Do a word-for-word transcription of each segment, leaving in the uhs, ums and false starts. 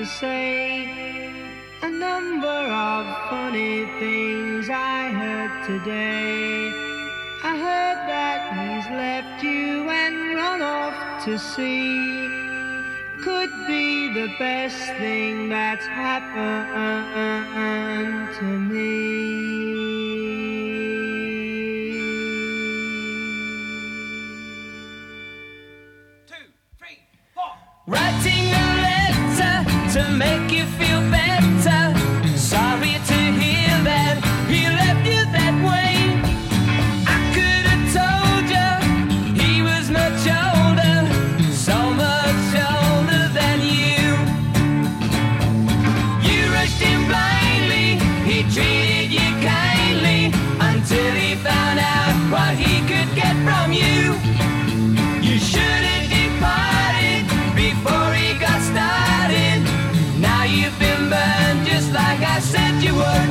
to say a number of funny things I heard today. I heard that he's left you and run off to sea. Could be the best thing that's happened to me. Writing a letter to make you feel better. Sorry to hear that he left you that way. I could have told you he was much older, so much older than you. You rushed him blindly, he treated you kindly, until he found out what he could get from you. You should have departed before he got started. Now you've been burned just like I said you would.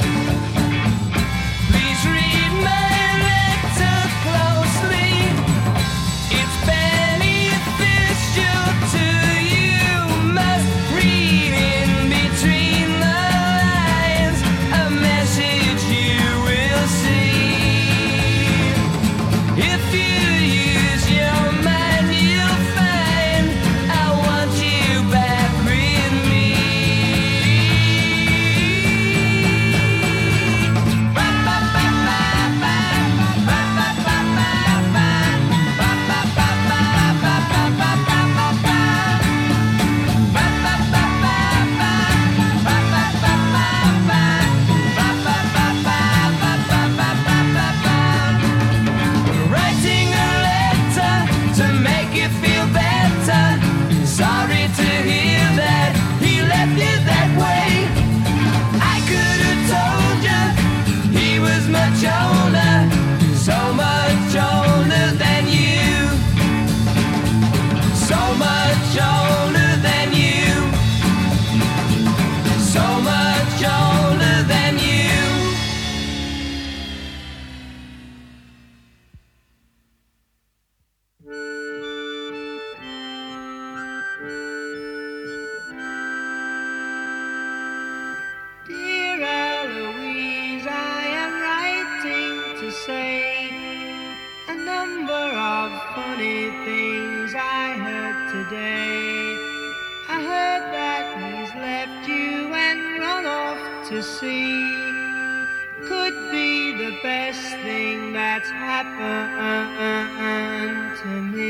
Please read my letter closely. It's beneficial to you. Must read in between the lines a message you will see. If you use your mind, you'll find I want you back with me. Ba ba ba ba ba ba ba ba ba ba ba ba ba ba ba ba ba ba ba ba. Ba ba ba ba ba ba ba ba ba ba ba ba ba ba ba ba. Writing a letter to make you feel better. Sorry to hear that he left you that way. I could have told you he was much older, so much older than you. So much older than you. So much older than you. Dear Eloise, I am writing to say a number of funny things I heard today. I heard that he's left you and run off to sea. Could be the best thing that's happened to me.